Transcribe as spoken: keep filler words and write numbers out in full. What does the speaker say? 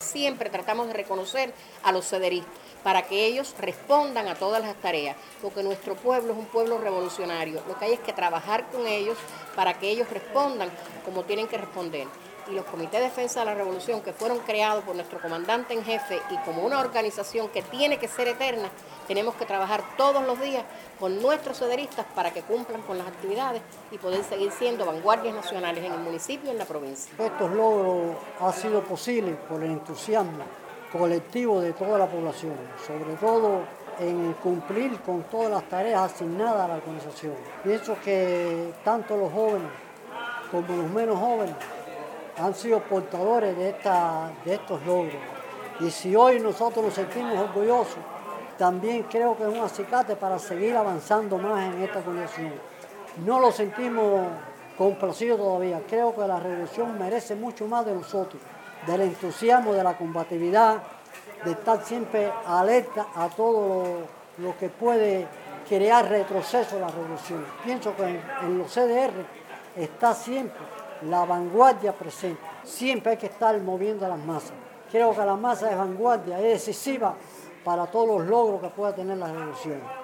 siempre tratamos de reconocer a los cederistas para que ellos respondan a todas las tareas, porque nuestro pueblo es un pueblo revolucionario. Lo que hay es que trabajar con ellos para que ellos respondan como tienen que responder. Y los comités de defensa de la revolución, que fueron creados por nuestro comandante en jefe y como una organización que tiene que ser eterna, tenemos que trabajar todos los días con nuestros cederistas para que cumplan con las actividades y poder seguir siendo vanguardias nacionales en el municipio y en la provincia. Estos logros han sido posibles por el entusiasmo colectivo de toda la población, sobre todo en cumplir con todas las tareas asignadas a la organización. Pienso que tanto los jóvenes como los menos jóvenes han sido portadores de, esta, de estos logros. Y si hoy nosotros nos sentimos orgullosos, también creo que es un acicate para seguir avanzando más en esta organización. No lo sentimos complacidos todavía. Creo que la revolución merece mucho más de nosotros, del entusiasmo, de la combatividad, de estar siempre alerta a todo lo, lo que puede crear retroceso a la revolución. Pienso que en, en los C D R está siempre la vanguardia presente. Siempre hay que estar moviendo a las masas. Creo que la masa es vanguardia, es decisiva para todos los logros que pueda tener la revolución.